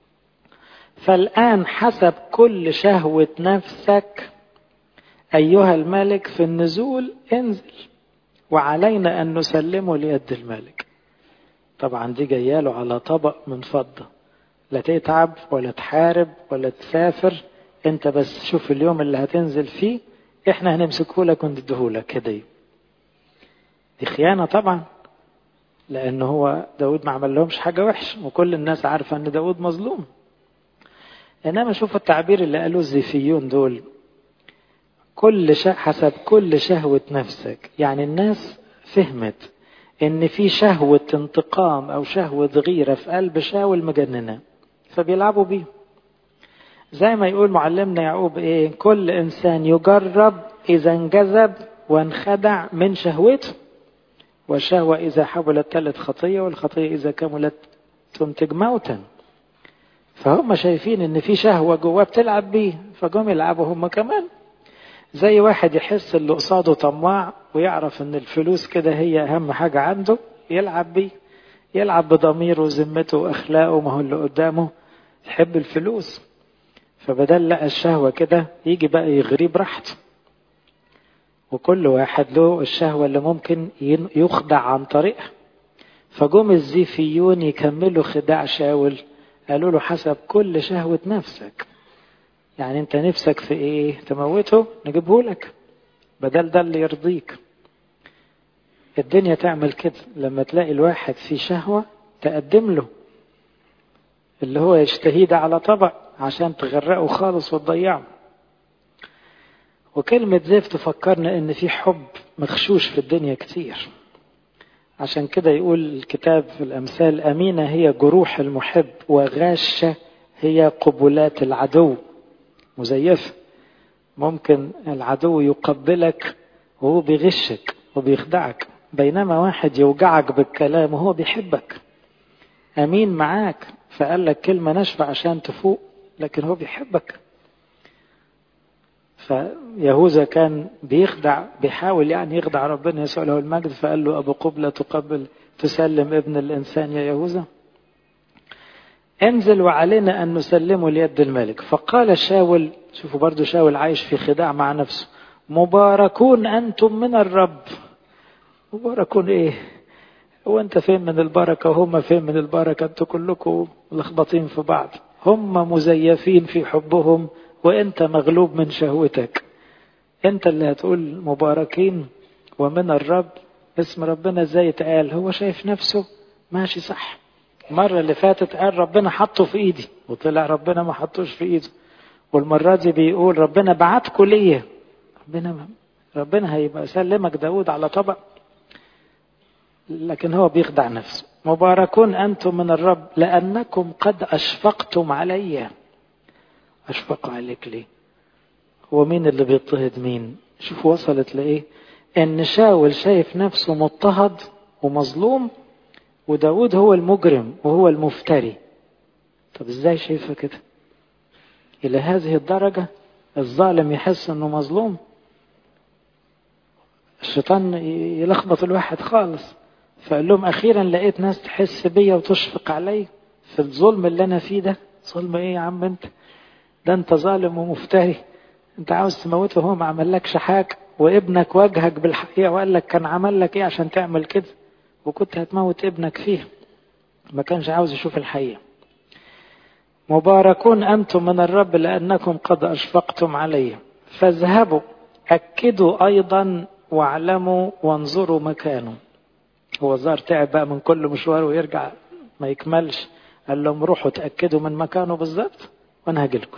فالآن حسب كل شهوة نفسك أيها الملك في النزول انزل، وعلينا أن نسلمه ليد الملك. طبعا دي جاياله على طبق من فضة، لا تتعب ولا تحارب ولا تسافر، انت بس شوف اليوم اللي هتنزل فيه احنا هنمسكه لك ونديه لك كده. دي خيانة طبعا، لأن هو داود ما عمل لهمش حاجة وحش وكل الناس عارفة أن داود مظلوم. إنما شوف التعبير اللي قالوه الزيفيون دول، كل شه... حسب كل شهوة نفسك. يعني الناس فهمت ان في شهوة انتقام او شهوة غيرة في قلب شاول مجننة، فبيلعبوا بيه. زي ما يقول معلمنا يعقوب ايه، كل انسان يجرب اذا انجذب وانخدع من شهوته، والشهوة اذا حبلت تلت خطية، والخطية اذا كملت تنتج موتا. فهم شايفين ان في شهوة جواه بتلعب بيه، فجم يلعبوا هم كمان. زي واحد يحس اللي قصاده طماع ويعرف ان الفلوس كده هي اهم حاجة عنده، يلعب بيه، يلعب بضميره وذمته واخلاقه، ما هو اللي قدامه يحب الفلوس. فبدل لقى الشهوة كده يجي بقى يغري براحته. وكل واحد له الشهوة اللي ممكن يخدع عن طريقها. فجم الزيفيون يكملوا خداع شاول، قالوا له حسب كل شهوة نفسك. يعني انت نفسك في ايه تموته نجيبه لك، بدل ده اللي يرضيك. الدنيا تعمل كده، لما تلاقي الواحد في شهوة تقدم له اللي هو يشتهيه ده على طبق عشان تغرقه خالص وتضيعه. وكلمة زيف تفكرنا ان في حب مخشوش في الدنيا كتير. عشان كده يقول الكتاب في الأمثال أمينة هي جروح المحب وغاشة هي قبلات العدو. مزيفة، ممكن العدو يقبلك وهو بيغشك وبيخدعك، بينما واحد يوجعك بالكلام وهو بيحبك أمين معاك، فقال لك كلمة ناشفة عشان تفوق، لكن هو بيحبك. فيهوذا كان بيخدع، بيحاول يعني يخدع ربنا يسوع له المجد، فقال له أبو قبلة تقبل تسلم ابن الإنسان يا يهوذا؟ انزل وعلينا أن نسلمه ليد الملك. فقال شاول، شوفوا برضو شاول عايش في خداع مع نفسه، مباركون أنتم من الرب. مباركون إيه؟ هو أنت فين من البركة وهم فين من البركة؟ أنتوا كلكم لخبطين في بعض. هم مزيفين في حبهم وأنت مغلوب من شهوتك. أنت اللي هتقول مباركين ومن الرب. اسم ربنا ازاي يتقال؟ هو شايف نفسه ماشي صح. المرة اللي فاتت قال ربنا حطه في ايدي، وطلع ربنا ما حطوش في ايده. والمرة دي بيقول ربنا بعتكوا ليا. ربنا ربنا هيبقى سلمك داود على طبق، لكن هو بيخدع نفسه. مباركون أنتم من الرب لأنكم قد أشفقتم علي. أشفق عليك ليه؟ هو مين اللي بيضطهد مين؟ شوف وصلت لإيه؟ إن شاول شايف نفسه مضطهد ومظلوم، وداود هو المجرم وهو المفتري. طب إزاي شايفه كده؟ إلى هذه الدرجة الظالم يحس إنه مظلوم؟ الشيطان يلخبط الواحد خالص. فقال لهم أخيرا لقيت ناس تحس بيا وتشفق علي في الظلم اللي أنا فيه ده. ظلم إيه يا عم أنت؟ ده أنت ظالم ومفتري. أنت عاوز تموته وهو ما عملكش حاجة، وابنك واجهك بالحقيقة وقال لك كان عمل لك إيه عشان تعمل كده، وكنت هتموت ابنك فيه. ما كانش عاوز يشوف الحقيقة. مباركون أنتم من الرب لأنكم قد أشفقتم علي. فاذهبوا أكدوا أيضا واعلموا وانظروا مكانه. هو زار تعب بقى من كل مشوار ويرجع ما يكملش، قال لهم روحوا تأكدوا من مكانه بالضبط وأنا هجيلكم.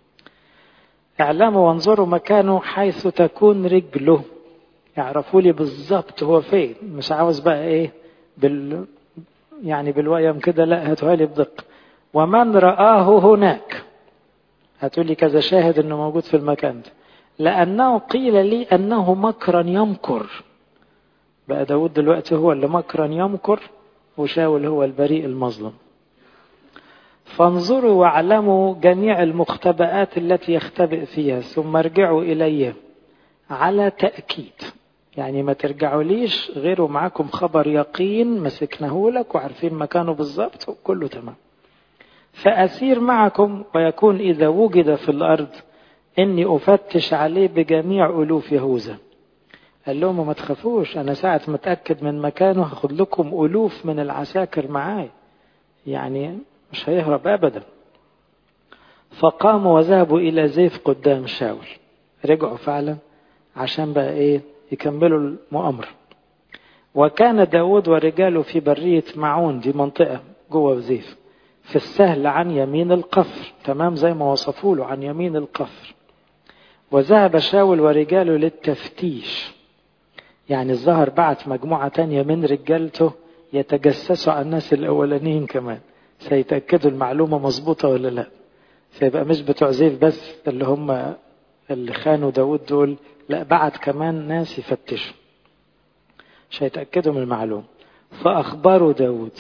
اعلموا وانظروا مكانه حيث تكون رجله. يعرفوا لي بالضبط هو فين، مش عاوز بقى ايه بال يعني بالويم كده، لا هاتوها لي بدقة. ومن رآه هناك، هاتوا لي كذا شاهد انه موجود في المكان ده، لأنه قيل لي أنه مكرا يمكر. بقى داود دلوقتي هو اللي مكرا يمكر، وشاول هو البريء المظلم. فانظروا واعلموا جميع المختبئات التي يختبئ فيها، ثم ارجعوا إلي على تأكيد. يعني ما ترجعوا ليش غير معكم خبر يقين مسكناه لك وعارفين مكانه بالضبط وكله تمام. فأسير معكم، ويكون إذا وجد في الأرض إني أفتش عليه بجميع ألوف يهوذا. قال لهم ما تخافوش، أنا ساعة متأكد من مكانه هاخد لكم ألوف من العساكر معاي، يعني مش هيهرب أبدا. فقاموا وذهبوا إلى زيف قدام شاول. رجعوا فعلا عشان بقى إيه يكملوا المؤامرة. وكان داود ورجاله في برية معون، دي منطقة جوه زيف، في السهل عن يمين القفر، تمام زي ما وصفوا له عن يمين القفر. وذهب شاول ورجاله للتفتيش، يعني الظهر بعت مجموعة تانية من رجالته يتجسسوا على الناس الأولانيين كمان، سيتأكدوا المعلومة مظبوطة ولا لا. فيبقى مش بتوع زيف بس اللي هم اللي خانوا داود دول، لا بعت كمان ناس يفتشوا مش هيتأكدوا من المعلومة. فأخبروا داود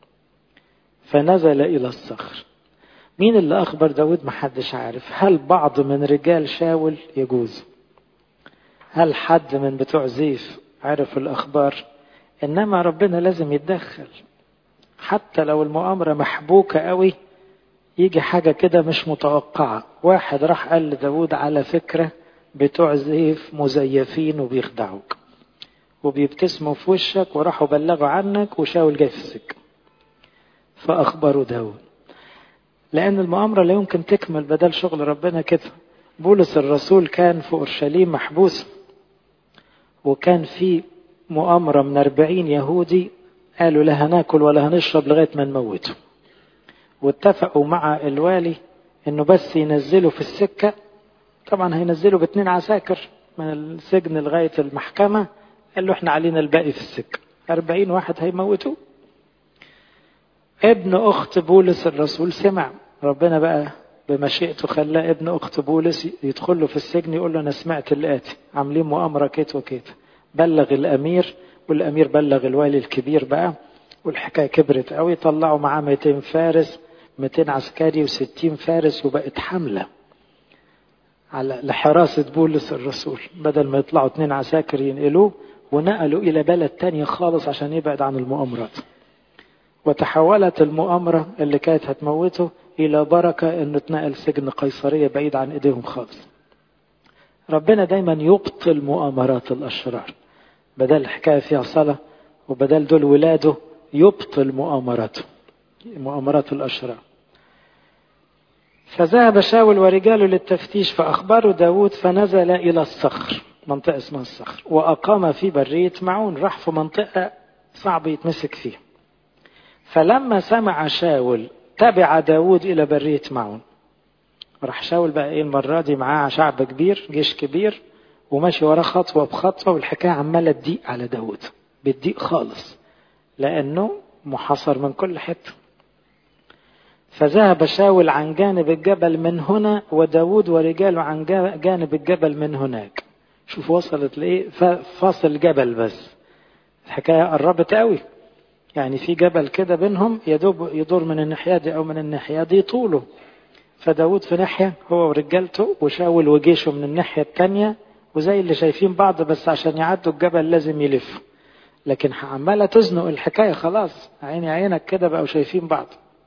فنزل إلى الصخر. مين اللي أخبر داود؟ محدش عارف. هل بعض من رجال شاول؟ يجوز. هل حد من بتوع زيف عرف الأخبار؟ إنما ربنا لازم يتدخل، حتى لو المؤامرة محبوكة قوي يجي حاجة كده مش متوقعة. واحد راح قال لداود على فكرة بتوع زيف مزيفين وبيخدعوك وبيبتسموا في وشك وراحوا بلغوا عنك وشاول جاي في السكة. فأخبروا داود، لأن المؤامرة لا يمكن تكمل بدل شغل ربنا كده. بولس الرسول كان في أورشليم محبوس، وكان في مؤامرة من أربعين يهودي قالوا لا هناكل ولا هنشرب لغاية ما نموته، واتفقوا مع الوالي انه بس ينزلوا في السكة. طبعا هينزلوا باثنين عساكر من السجن لغاية المحكمة، قال له احنا علينا الباقي في السكة، أربعين واحد هيموتوا. ابن أخت بولس الرسول سمع، ربنا بقى بمشيئته خلاه ابن أخت بولس يدخل له في السجن يقول له أنا سمعت الآتي، عاملين مؤامرة كيت وكيت. بلغ الأمير، والأمير بلغ الوالي الكبير بقى، والحكاية كبرت قوي. طلعوا معاه مئتين فارس، مئتين عسكري وستين فارس، وبقت حملة على لحراسة بولس الرسول. بدل ما يطلعوا اثنين عساكر ينقلوه، ونقلوا إلى بلد تانية خالص عشان يبعد عن المؤامرات. وتحولت المؤامرة اللي كانت هتموته إلى بركة إنه اتنقل سجن قيصرية بعيد عن إيديهم خالص. ربنا دايما يبطل مؤامرات الأشرار، بدل الحكاية فيها صلاة وبدل دول ولاده يبطل مؤامراته مؤامرات الأشرار. فذهب شاول ورجاله للتفتيش فأخبروا داود، فنزل إلى الصخر، منطقة اسمها الصخر، وأقام في برية معون. راح في منطقة صعب يتمسك فيها. فلما سمع شاول تبع داود إلى برية معون. راح شاول بقى إيه المرة دي معاه شعب كبير، جيش كبير، وماشي وراه خطوة بخطوة، والحكاية عمالة تضيق على داود، بتضيق خالص لأنه محاصر من كل حتة. فذهب شاول عن جانب الجبل من هنا، وداود ورجاله عن جانب الجبل من هناك. شوف وصلت لإيه، فاصل جبل بس. الحكاية قربت قوي، يعني في جبل كده بينهم يدوب يدور من الناحية دي أو من الناحية دي طوله. فداود في ناحية هو ورجالته، وشاول وجيشه من الناحية التانية، وزي اللي شايفين بعض، بس عشان يعدوا الجبل لازم يلفوا. لكن عمالة تزنق الحكاية خلاص، عيني عينك كده بقوا شايفين بعض.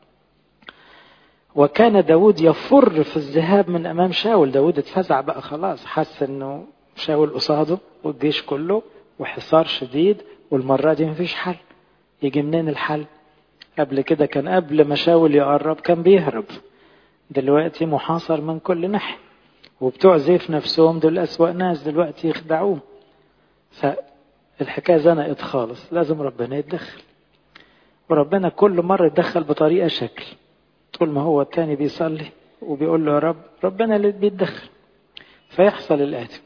وكان داود يفر في الذهاب من أمام شاول. داود اتفزع بقى خلاص، حس انه شاول قصاده والجيش كله وحصار شديد، والمرة دي مفيش حل. يجي منين الحل؟ قبل كده كان قبل ما شاول يقرب كان بيهرب، دلوقتي محاصر من كل ناحية، وبتوع زيف نفسهم دول أسوأ ناس دلوقتي يخدعوه. فالحكاية زنقت خالص، لازم ربنا يتدخل. وربنا كل مرة يتدخل بطريقة شكل، طول ما هو التاني بيصلي وبيقول له يا رب، ربنا اللي بيتدخل. فيحصل الآتي: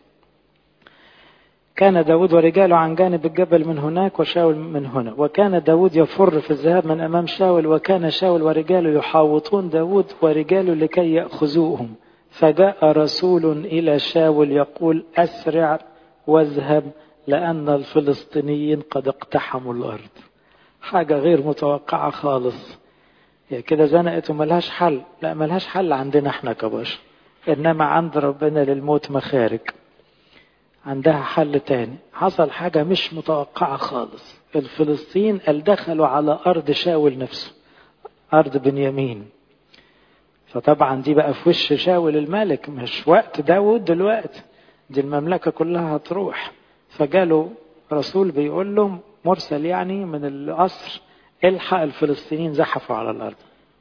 كان داود ورجاله عن جانب الجبل من هناك وشاول من هنا، وكان داود يفر في الذهاب من أمام شاول، وكان شاول ورجاله يحاوطون داود ورجاله لكي يأخذوهم. فجاء رسول إلى شاول يقول أسرع واذهب لأن الفلسطينيين قد اقتحموا الأرض. حاجة غير متوقعة خالص، هي كده زنقت وملهاش حل. لا، ملهاش حل عندنا احنا كبشر، إنما عند ربنا للموت مخارج، عندها حل تاني. حصل حاجة مش متوقعة خالص، الفلسطين قال دخلوا على أرض شاول نفسه، أرض بنيامين. فطبعا دي بقى في وش شاول الملك، مش وقت داود دلوقتي، دي المملكة كلها هتروح. فجاله رسول بيقول له، مرسل يعني من القصر، الحق الفلسطينيين زحفوا على الأرض.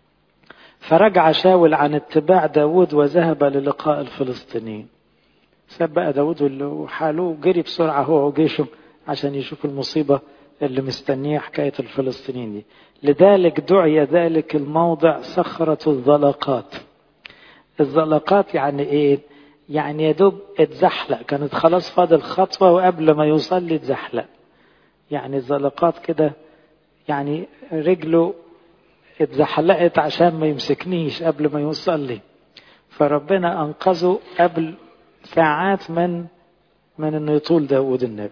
فرجع شاول عن اتباع داود وذهب للقاء الفلسطينيين. ساب بقى داود وحاله، جري بسرعة هو وجيشه عشان يشوف المصيبة اللي مستنيه حكاية الفلسطينيين دي. لذلك دعي ذلك الموضع صخرة الزلقات. الزلقات يعني ايه؟ يعني يدوب اتزحلق، كانت خلاص فاضل خطوة وقبل ما يوصل اتزحلق. يعني الزلقات كده يعني رجله اتزحلقت عشان ما يمسكنيش قبل ما يوصل لي. فربنا انقذه قبل ساعات من من انه يطول داود النبي.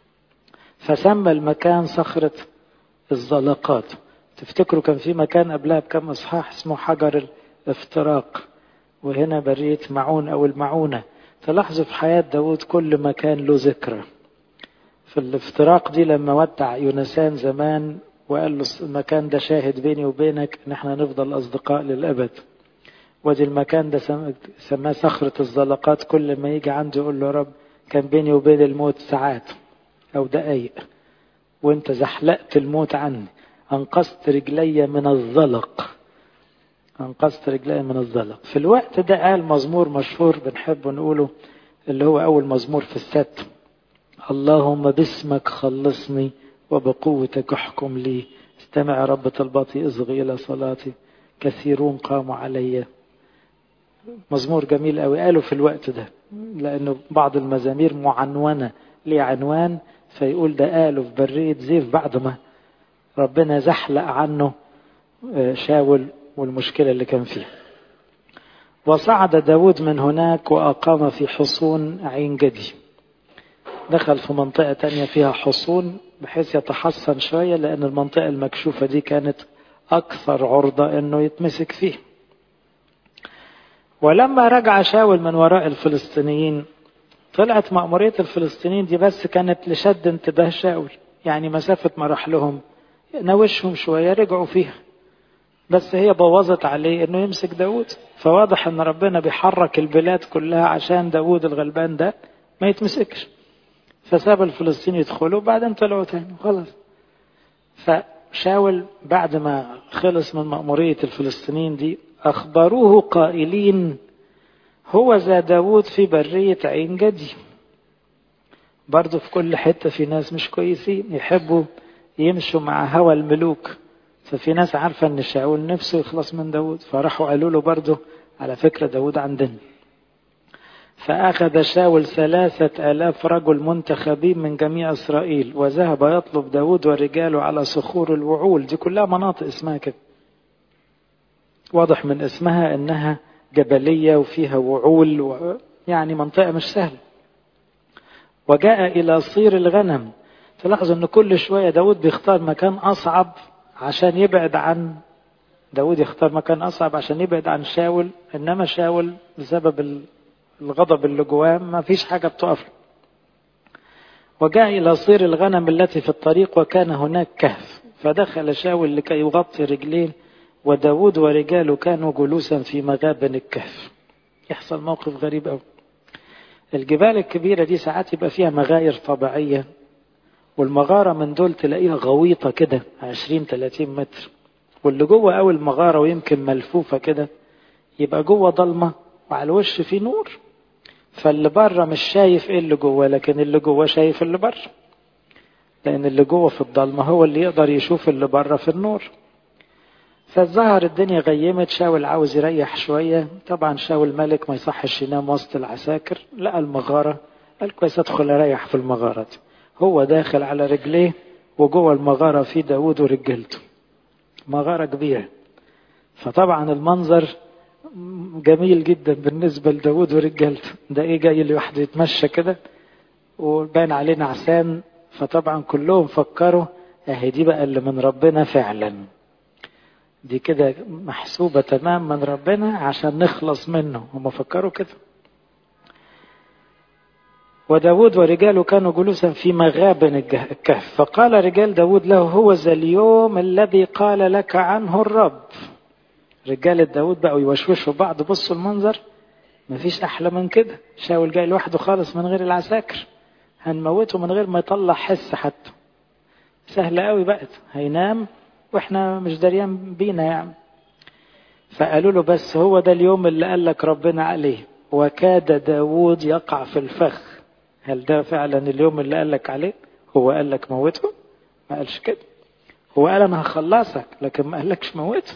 فسمى المكان صخرة الزلقات. تفتكروا كان في مكان قبلها بكم اصحاح اسمه حجر الافتراق، وهنا برية معون او المعونة. تلاحظوا في حياة داود كل مكان له ذكرى. في الافتراق دي لما ودع يونسان زمان وقال له المكان ده شاهد بيني وبينك ان احنا نفضل اصدقاء للابد. ودي المكان ده سماه صخرة الزلقات، كل ما يجي عنده يقول له رب كان بيني وبين الموت ساعات او دقايق، وانت زحلقت الموت عني، انقذت رجلي من الزلق، انقذت رجلي من الزلق. في الوقت ده قال مزمور مشهور بنحب نقوله، اللي هو اول مزمور في الست: اللهم باسمك خلصني وبقوتك احكم لي، استمع رب طلباتي اصغي الى صلاتي، كثيرون قاموا علي. مزمور جميل قوي قالوا في الوقت ده، لانه بعض المزامير معنونة ليه عنوان، فيقول ده قالوا في برية زيف بعد ما ربنا زحلق عنه شاول والمشكلة اللي كان فيها. وصعد داود من هناك وأقام في حصون عين جدي. دخل في منطقة تانية فيها حصون بحيث يتحصن شوية، لأن المنطقة المكشوفة دي كانت أكثر عرضة أنه يتمسك فيه. ولما رجع شاول من وراء الفلسطينيين، طلعت مأمورية الفلسطينيين دي بس كانت لشد انتباه شاول، يعني مسافة ما راح لهم نوشهم شوية رجعوا فيها، بس هي بوظت عليه انه يمسك داود. فواضح ان ربنا بيحرك البلاد كلها عشان داود الغلبان ده ما يتمسكش. فساب الفلسطين يدخلوا وبعدين طلعوا تاني خلاص. فشاول بعد ما خلص من مأمورية الفلسطينيين دي اخبروه قائلين هو ذا داود في برية عين جدي. برضو في كل حتة في ناس مش كويسين يحبوا يمشوا مع هوى الملوك. ففي ناس عارفة ان شاول نفسه يخلص من داود، فراحوا قالوا له برضو على فكرة داود عندنا. فأخذ شاول ثلاثة آلاف رجل منتخبين من جميع إسرائيل وذهب يطلب داود ورجاله على صخور الوعول. دي كلها مناطق اسمها كده، واضح من اسمها انها جبلية وفيها وعول و... يعني منطقة مش سهلة. وجاء إلى صير الغنم. تلاحظوا ان كل شوية داود بيختار مكان أصعب عشان يبعد عن داود يختار مكان أصعب عشان يبعد عن شاول، إنما شاول بسبب الغضب اللي جواه ما فيش حاجة بتقف. وجاء إلى صير الغنم التي في الطريق وكان هناك كهف، فدخل شاول لكي يغطي رجليه، وداود ورجاله كانوا جلوسا في مغابن الكهف. يحصل موقف غريب أوي. الجبال الكبيرة دي ساعات يبقى فيها مغاير طبيعية، والمغارة من دول تلاقيها غويطة كده عشرين ثلاثين متر، واللي جوه أول مغارة ويمكن ملفوفة كده يبقى جوه ضلمة وعلى الوش في نور، فاللي بره مش شايف ايه اللي جوه، لكن اللي جوه شايف اللي بره، لان اللي جوه في الضلمة هو اللي يقدر يشوف اللي بره في النور. فالظهر الدنيا غيمت، شاول عاوز يريح شوية. طبعا شاول ملك ما يصحش ينام وسط العساكر، لقى المغارة قال كويس ادخل اريح في المغارة دي. هو داخل على رجليه وجوه المغارة في داود ورجلته، مغارة كبيرة. فطبعا المنظر جميل جدا بالنسبة لداود ورجلته، ده ايه جاي لوحده يتمشى كده وبان عليه نعسان. فطبعا كلهم فكروا اهي دي بقى اللي من ربنا فعلا، دي كده محسوبة تمام من ربنا عشان نخلص منه، هم فكروا كده. وداود ورجاله كانوا جلوسا في مغابن الكهف، فقال رجال داود له هو ذا اليوم الذي قال لك عنه الرب. رجال داود بقوا يوشوشوا بعض، بصوا المنظر مفيش أحلى من كده. شاول جاي لوحده خالص من غير العساكر، هنموته من غير ما يطلع حس حتى، سهلة قوي بقت، هينام واحنا مش دريان بينا يعني. فقالوا له بس هو ده اليوم اللي قال لك ربنا عليه، وكاد داود يقع في الفخ. هل ده فعلا اليوم اللي قال لك عليه؟ هو قال لك موته؟ ما قالش كده. هو قال انا هخلصك، لكن ما قالكش موته.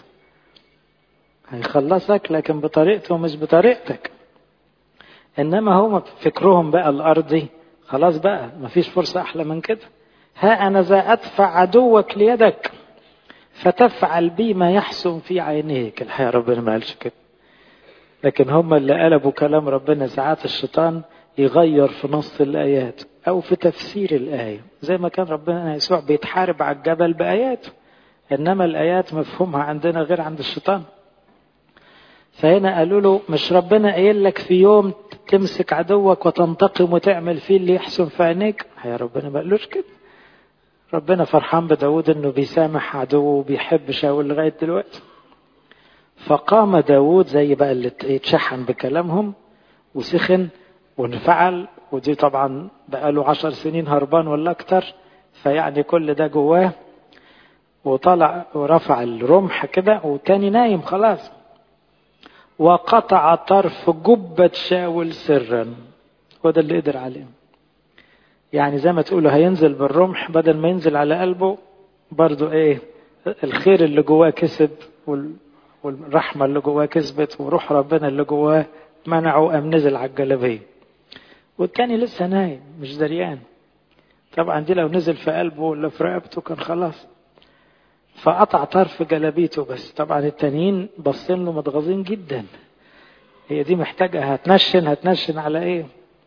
هيخلصك لكن بطريقته مش بطريقتك. انما هم فكرهم بقى الارضي، خلاص بقى مفيش فرصة احلى من كده. ها انا ذا ادفع عدوك ليدك فتفعل بي ما يحسن في عينيك. الحقيقة ربنا ما قالش كده، لكن هم اللي قلبوا كلام ربنا. ساعات الشيطان يغير في نص الآيات أو في تفسير الآية، زي ما كان ربنا يسوع بيتحارب على الجبل بآيات، إنما الآيات مفهومها عندنا غير عند الشيطان. فهنا قالوا له مش ربنا قايل لك في يوم تمسك عدوك وتنتقم وتعمل فيه اللي يحسن في عينيك؟ يا ربنا ما قالوش كده. ربنا فرحان بداود انه بيسامح عدوه وبيحب شاول لغاية دلوقتي. فقام داود زي بقى اللي اتشحن بكلامهم وسخن وانفعل، ودي طبعا بقى له عشر سنين هربان ولا اكتر، فيعني كل ده جواه. وطلع ورفع الرمح كده وتاني نايم خلاص، وقطع طرف جبة شاول سرا. وده اللي قدر عليه. يعني زي ما تقولوا هينزل بالرمح بدل ما ينزل على قلبه، برضو ايه الخير اللي جواه كسب، والرحمة اللي جواه كسبت، وروح ربنا اللي جواه منعه، أم نزل على الجلبية. والتاني لسه نايم مش دريان. طبعا دي لو نزل في قلبه ولا في رقبته كان خلاص. فقطع طرف جلبيته بس. طبعا التانيين بصين له متغاظين جدا، هي دي محتاجة هتنشن هتنشن على ايه.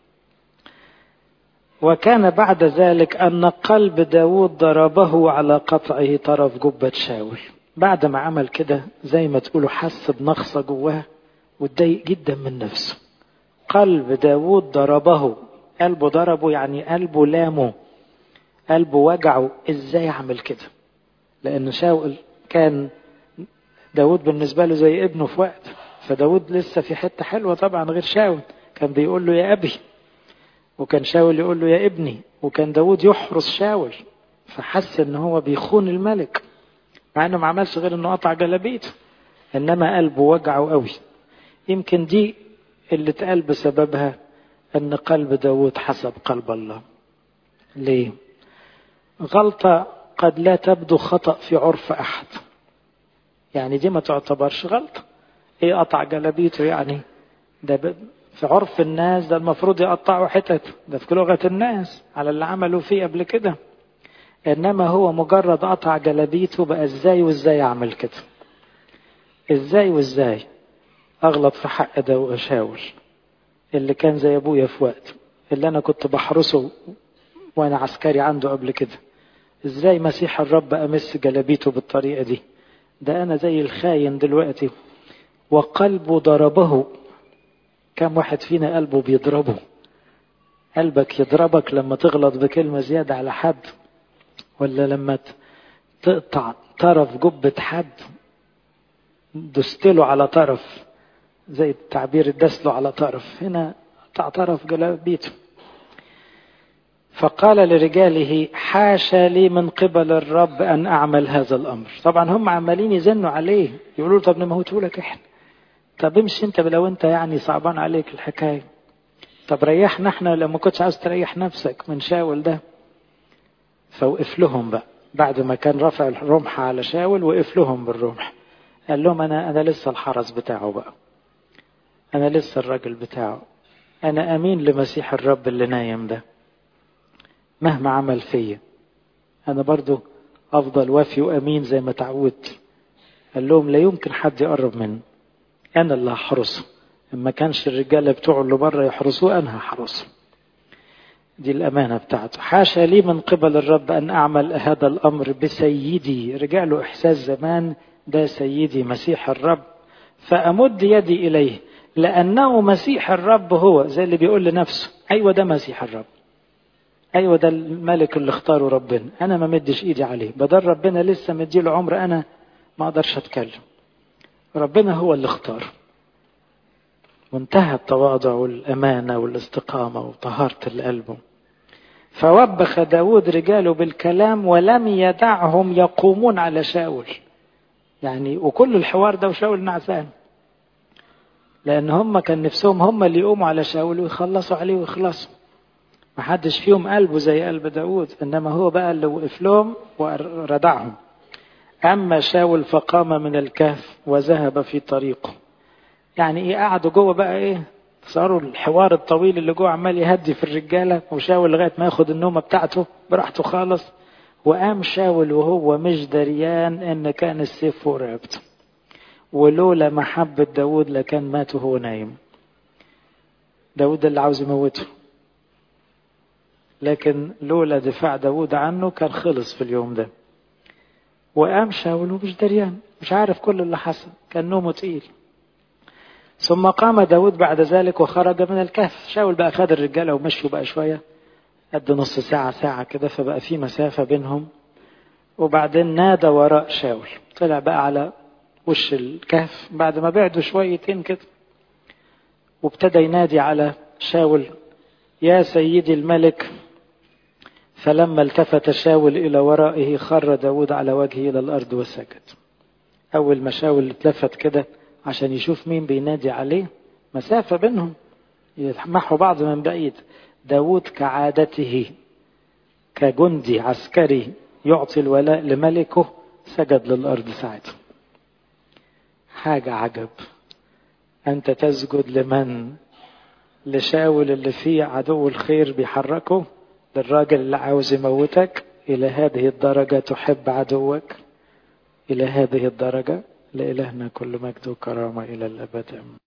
وكان بعد ذلك أن قلب داود ضربه على قطعه طرف جبة شاول. بعد ما عمل كده زي ما تقولوا حس بنقصة جواه واتضايق جدا من نفسه. قلب داود ضربه، قلبه ضربه يعني قلبه لامه، قلبه وجعه. ازاي عمل كده؟ لأن شاول كان داود بالنسبة له زي ابنه في وقت، فداود لسه في حتة حلوة طبعا غير شاول، كان بيقول له يا أبي، وكان شاول يقول له يا ابني، وكان داود يحرس شاول. فحس ان هو بيخون الملك مع انه ما عملش غير انه قطع جلابيته، انما قلبه وجعه قوي. يمكن دي اللي اتقال بسببها ان قلب داود حسب قلب الله. ليه؟ غلطة قد لا تبدو خطأ في عرف احد، يعني دي ما تعتبرش غلطة. ايه قطع جلابيته يعني؟ ده في عرف الناس ده المفروض يقطعوا حتت، ده في لغة الناس على اللي عملوا فيه قبل كده. انما هو مجرد قطع جلابيته، بقى ازاي وازاي اعمل كده؟ ازاي وازاي اغلط في حق ده شاول اللي كان زي ابويا في وقت، اللي انا كنت بحرسه وانا عسكري عنده قبل كده؟ ازاي مسيح الرب امس جلابيته بالطريقة دي؟ ده انا زي الخاين دلوقتي. وقلبه ضربه. كم واحد فينا قلبه بيضربه؟ قلبك يضربك لما تغلط بكلمة زيادة على حد، ولا لما تقطع طرف جبة حد، دستله على طرف، زي التعبير دسله على طرف، هنا قطع طرف جلابيته. فقال لرجاله حاشا لي من قبل الرب أن أعمل هذا الأمر. طبعا هم عمالين يزنوا عليه يقولوا طب نموته لك احنا، طب امشي انت لو انت يعني صعبان عليك الحكاية. طب ريحنا احنا لما كنتش عاوز تريح نفسك من شاول ده. فوقف لهم بقى بعد ما كان رافع الرمح على شاول، وقف لهم بالرمح قال لهم انا انا لسه الحرس بتاعه بقى، انا لسه الراجل بتاعه، انا امين لمسيح الرب اللي نايم ده مهما عمل فيا انا برضو افضل وافي وامين زي ما تعودت. قال لهم لا يمكن حد يقرب منه، انا اللي هحرسه، اما كانش الرجاله بتوعه اللي بره يحرسوه انا هحرسه. دي الامانه بتاعته. حاشا لي من قبل الرب ان اعمل هذا الامر بسيدي. رجع له احساس زمان ده سيدي مسيح الرب، فامد يدي اليه لانه مسيح الرب هو، زي اللي بيقول لنفسه ايوه ده مسيح الرب، ايوه ده الملك اللي اختاره ربنا، انا ما مدش ايدي عليه، بدل ربنا لسه مديله عمر انا ما اقدرش اتكلم، ربنا هو اللي اختاره. منتهى التواضع والامانه والاستقامه وطهاره القلب. فوبخ داود رجاله بالكلام ولم يدعهم يقومون على شاول. يعني وكل الحوار ده وشاول نعسان، لان هم كان نفسهم هم اللي يقوموا على شاول ويخلصوا عليه ويخلصوا. ما حدش فيهم قلبه زي قلب داود، انما هو بقى اللي وقف لهم وردعهم. اما شاول فقام من الكهف وذهب في طريقه. يعني ايه قعدوا جوه بقى ايه، صاروا الحوار الطويل اللي جوه عمال يهدي في الرجاله، وشاول لغايه ما ياخد النومه بتاعته براحته خالص. وقام شاول وهو مش دريان ان كان السيف فوق رقبته، ولولا محبه داود لكان مات وهو نايم. داود اللي عاوز يموته، لكن لولا دفاع داود عنه كان خلص في اليوم ده. وقام شاول ومش دريان، مش عارف كل اللي حصل، كان نومه تقيل. ثم قام داود بعد ذلك وخرج من الكهف. شاول بقى خد الرجالة ومشوا بقى شوية قد نص ساعة ساعة كده، فبقى في مسافة بينهم. وبعدين نادى وراء شاول، طلع بقى على وش الكهف بعد ما بعدوا شويتين كده، وابتدى ينادي على شاول يا سيدي الملك. فلما التفت شاول إلى ورائه خر داود على وجهه إلى الأرض وسجد. أول ما شاول اتلفت كده عشان يشوف مين بينادي عليه، مسافة بينهم يلمحوا بعض من بعيد، داود كعادته كجندي عسكري يعطي الولاء لملكه سجد للأرض ساعته. حاجة عجب، أنت تسجد لمن؟ لشاول اللي فيه عدو الخير بيحركه، للراجل اللي عاوز يموتك. إلى هذه الدرجة تحب عدوك؟ إلى هذه الدرجة؟ لإلهنا كل مجد وكرامة إلى الأبد.